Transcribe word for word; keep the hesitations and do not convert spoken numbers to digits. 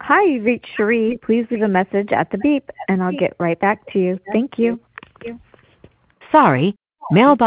Hi, you've reached Cherie. Please leave a message at the beep, and I'll get right back to you. Thank you. Sorry, mailbox